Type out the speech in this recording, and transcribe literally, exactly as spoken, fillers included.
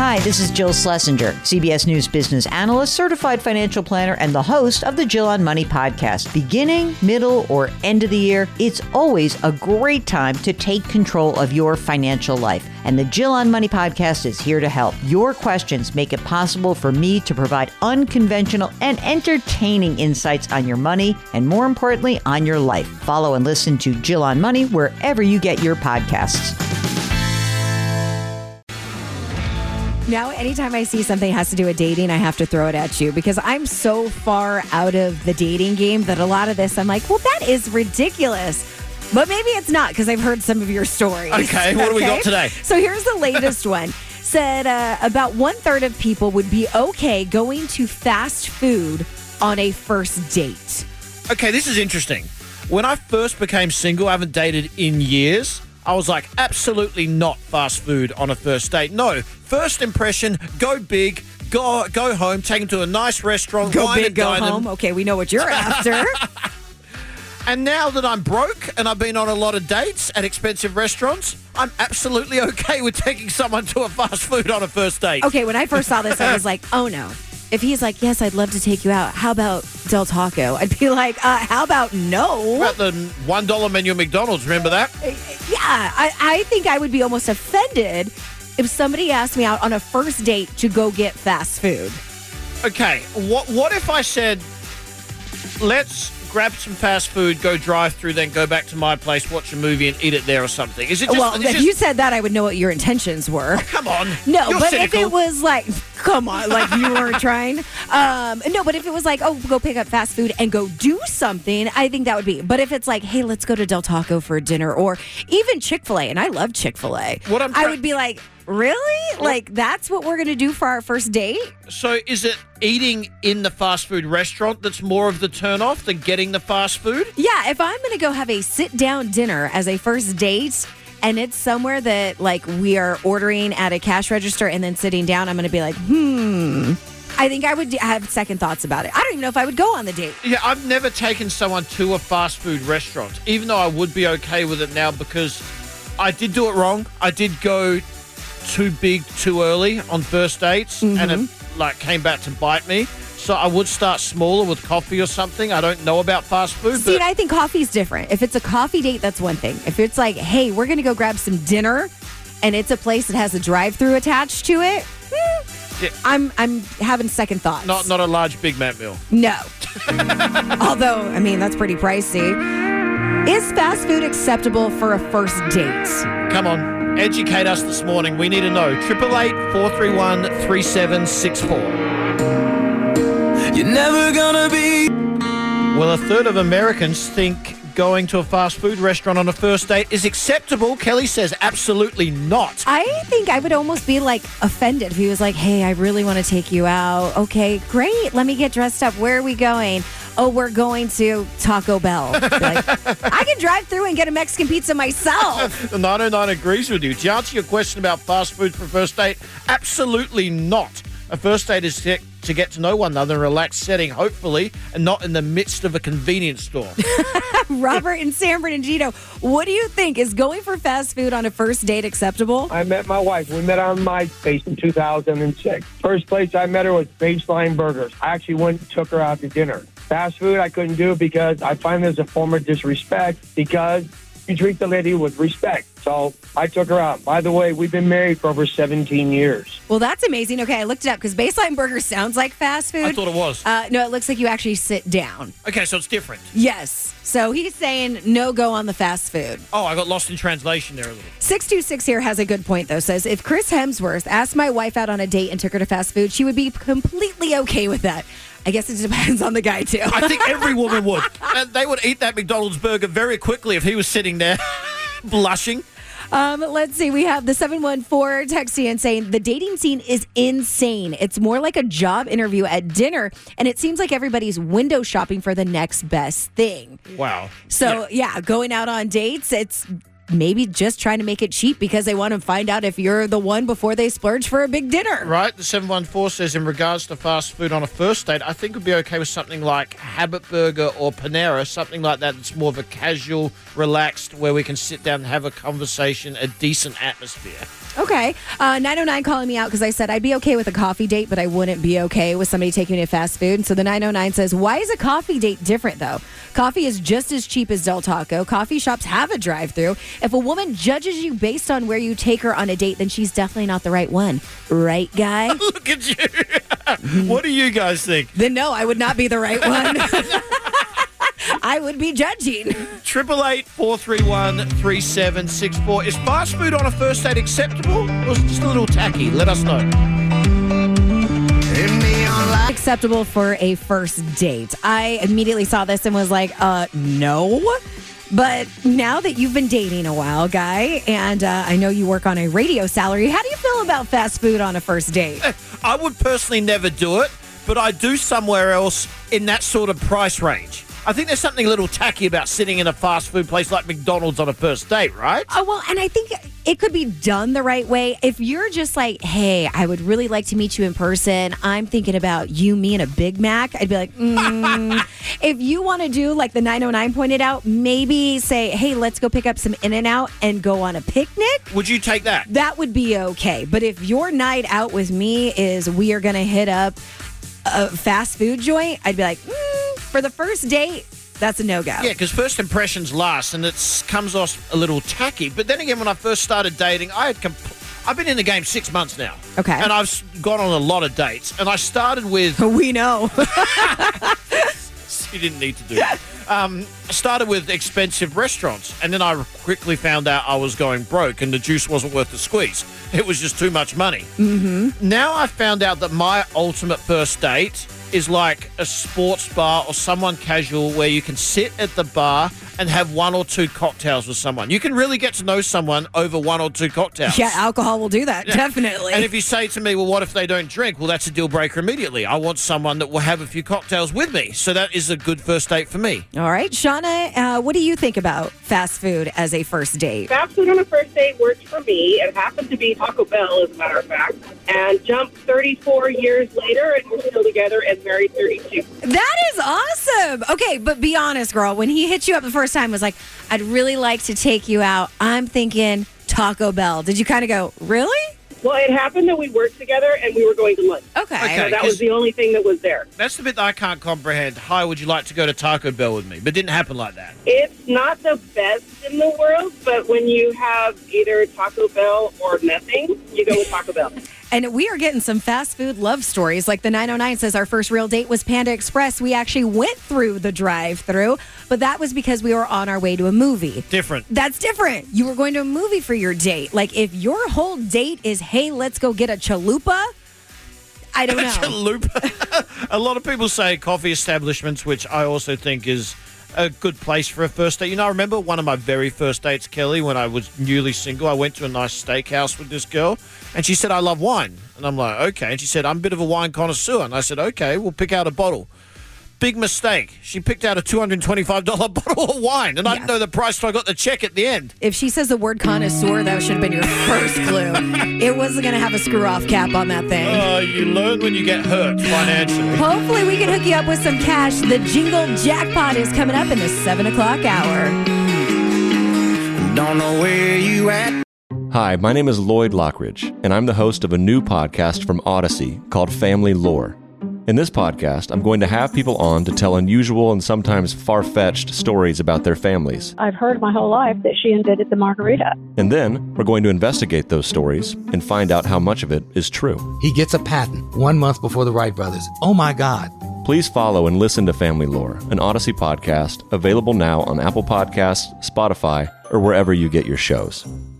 Hi, this is Jill Schlesinger, C B S News business analyst, certified financial planner, and the host of the Jill on Money podcast. Beginning, middle, or end of the year, it's always a great time to take control of your financial life. And the Jill on Money podcast is here to help. Your questions make it possible for me to provide unconventional and entertaining insights on your money, and more importantly, on your life. Follow and listen to Jill on Money wherever you get your podcasts. Now, anytime I see something has to do with dating, I have to throw it at you because I'm so far out of the dating game that a lot of this, I'm like, well, that is ridiculous. But maybe it's not because I've heard some of your stories. Okay, what okay? do we got today? So here's the latest one. Said uh, about one third of people would be okay going to fast food on a first date. Okay, this is interesting. When I first became single, I haven't dated in years. I was like, absolutely not fast food on a first date. No, first impression, go big, go go home, take them to a nice restaurant, go wine big, and go dine home. them. Okay, we know what you're after. And now that I'm broke and I've been on a lot of dates at expensive restaurants, I'm absolutely okay with taking someone to a fast food on a first date. Okay, when I first saw this, I was like, oh no. If he's like, yes, I'd love to take you out, how about Del Taco? I'd be like, uh, how about no? About the one dollar menu at McDonald's, remember that? Yeah, I, I think I would be almost offended if somebody asked me out on a first date to go get fast food. Okay, what what if I said, let's grab some fast food, go drive through, then go back to my place, watch a movie and eat it there or something? Is it just, well, if just, you said that, I would know what your intentions were. Oh, come on. No, You're but cynical. if it was like, come on, like you weren't trying. Um, no, but if it was like, oh, go pick up fast food and go do something, I think that would be. But if it's like, hey, let's go to Del Taco for dinner, or even Chick-fil-A, and I love Chick-fil-A, What I'm I try- would be like, really? Like, that's what we're going to do for our first date? So is it eating in the fast food restaurant that's more of the turn-off than getting the fast food? Yeah, if I'm going to go have a sit-down dinner as a first date, and it's somewhere that, like, we are ordering at a cash register and then sitting down, I'm going to be like, hmm. I think I would have second thoughts about it. I don't even know if I would go on the date. Yeah, I've never taken someone to a fast food restaurant, even though I would be okay with it now because I did do it wrong. I did go too big too early on first dates, mm-hmm. and it like came back to bite me. So I would start smaller with coffee or something. I don't know about fast food. See, but I think coffee's different. If it's a coffee date, that's one thing. If it's like, hey, we're going to go grab some dinner, and it's a place that has a drive-through attached to it, hmm, yeah. I'm I'm having second thoughts. Not not a large Big Mac meal. No. Although, I mean, that's pretty pricey. Is fast food acceptable for a first date? Come on. Educate us this morning. We need to know. Triple eight four three one three seven six four. You're never gonna be. Well, a third of Americans think going to a fast food restaurant on a first date is acceptable. Kelly says absolutely not. I think I would almost be like offended if he was like, hey, I really want to take you out. Okay, great. Let me get dressed up. Where are we going? Oh, we're going to Taco Bell. Like, I can drive through and get a Mexican pizza myself. The nine oh nine agrees with you. To answer your question about fast food for a first date, absolutely not. A first date is to, to get to know one another in a relaxed setting, hopefully, and not in the midst of a convenience store. Robert in San Bernardino, what do you think? Is going for fast food on a first date acceptable? I met my wife. We met on MySpace in two thousand six. First place I met her was Baseline Burgers. I actually went and took her out to dinner. Fast food I couldn't do because I find there's a form of disrespect because you treat the lady with respect. So I took her out. By the way, we've been married for over seventeen years. Well, that's amazing. Okay, I looked it up because Baseline Burger sounds like fast food. I thought it was. Uh, no, it looks like you actually sit down. Okay, so it's different. Yes. So he's saying no go on the fast food. Oh, I got lost in translation there a little. six two six here has a good point, though. Says, if Chris Hemsworth asked my wife out on a date and took her to fast food, she would be completely okay with that. I guess it depends on the guy, too. I think every woman would. And they would eat that McDonald's burger very quickly if he was sitting there blushing. Um, let's see. We have the seven one four texting and saying the dating scene is insane. It's more like a job interview at dinner, and it seems like everybody's window shopping for the next best thing. Wow. So, yeah, yeah going out on dates, it's maybe just trying to make it cheap because they want to find out if you're the one before they splurge for a big dinner. Right. The seven one four says, in regards to fast food on a first date, I think would be okay with something like Habit Burger or Panera, something like that that's more of a casual, relaxed, where we can sit down and have a conversation, a decent atmosphere. Okay. Uh, nine oh nine calling me out because I said I'd be okay with a coffee date, but I wouldn't be okay with somebody taking me to fast food. And so the nine oh nine says, why is a coffee date different, though? Coffee is just as cheap as Del Taco. Coffee shops have a drive-thru. If a woman judges you based on where you take her on a date, then she's definitely not the right one. Right, guy? Look at you. What do you guys think? Then no, I would not be the right one. I would be judging. Triple eight four three one three seven six four. Is fast food on a first date acceptable, or is it just a little tacky? Let us know. Acceptable for a first date. I immediately saw this and was like, uh, no. But now that you've been dating a while, Guy, and uh, I know you work on a radio salary, how do you feel about fast food on a first date? I would personally never do it, but I do somewhere else in that sort of price range. I think there's something a little tacky about sitting in a fast food place like McDonald's on a first date, right? Oh, well, and I think it could be done the right way. If you're just like, hey, I would really like to meet you in person. I'm thinking about you, me, and a Big Mac. I'd be like, mm. If you want to do, like the nine oh nine pointed out, maybe say, hey, let's go pick up some In-N-Out and go on a picnic. Would you take that? That would be okay. But if your night out with me is we are going to hit up a fast food joint, I'd be like, mm, for the first date, that's a no-go. Yeah, because first impressions last, and it comes off a little tacky. But then again, when I first started dating, I had compl- I've been in the game six months now. Okay. And I've gone on a lot of dates. And I started with... We know. You didn't need to do that. Um, I started with expensive restaurants, and then I quickly found out I was going broke and the juice wasn't worth the squeeze. It was just too much money. Mm-hmm. Now I found out that my ultimate first date is like a sports bar or someone casual where you can sit at the bar and have one or two cocktails with someone. You can really get to know someone over one or two cocktails. Yeah, alcohol will do that, definitely. And if you say to me, well, what if they don't drink? Well, that's a deal breaker immediately. I want someone that will have a few cocktails with me. So that is a good first date for me. All right. Shauna, uh, what do you think about fast food as a first date? Fast food on a first date works for me. It happened to be Taco Bell, as a matter of fact. And jump thirty-four years later, and we're still together and married thirty-two. That is awesome. Okay, but be honest, girl. When he hit you up the first time, was like, I'd really like to take you out. I'm thinking Taco Bell. Did you kind of go, really? Well, it happened that we worked together and we were going to lunch. Okay. Okay. So that 'cause- was the only thing that was there. That's the bit that I can't comprehend. Hi, would you like to go to Taco Bell with me? But it didn't happen like that. It's not the best in the world, but when you have either Taco Bell or nothing, you go with Taco Bell. And we are getting some fast food love stories. Like the nine oh nine says, our first real date was Panda Express. We actually went through the drive-thru, but that was because we were on our way to a movie. Different. That's different. You were going to a movie for your date. Like if your whole date is, hey, let's go get a chalupa, I don't know. Chalupa. A lot of people say coffee establishments, which I also think is a good place for a first date. You know, I remember one of my very first dates, Kelly, when I was newly single. I went to a nice steakhouse with this girl, and she said, I love wine. And I'm like, okay. And she said, I'm a bit of a wine connoisseur. And I said, okay, we'll pick out a bottle. Big mistake. She picked out a two hundred twenty-five dollars bottle of wine, and I didn't know the price till I got the check at the end. If she says the word connoisseur, that should have been your first clue. It wasn't going to have a screw-off cap on that thing. Oh, you learn when you get hurt financially. Hopefully we can hook you up with some cash. The Jingle Jackpot is coming up in the seven o'clock hour. Don't know where you at. Hi, my name is Lloyd Lockridge, and I'm the host of a new podcast from Odyssey called Family Lore. In this podcast, I'm going to have people on to tell unusual and sometimes far-fetched stories about their families. I've heard my whole life that she invented the margarita. And then, we're going to investigate those stories and find out how much of it is true. He gets a patent one month before the Wright brothers. Oh my God. Please follow and listen to Family Lore, an Odyssey podcast, available now on Apple Podcasts, Spotify, or wherever you get your shows.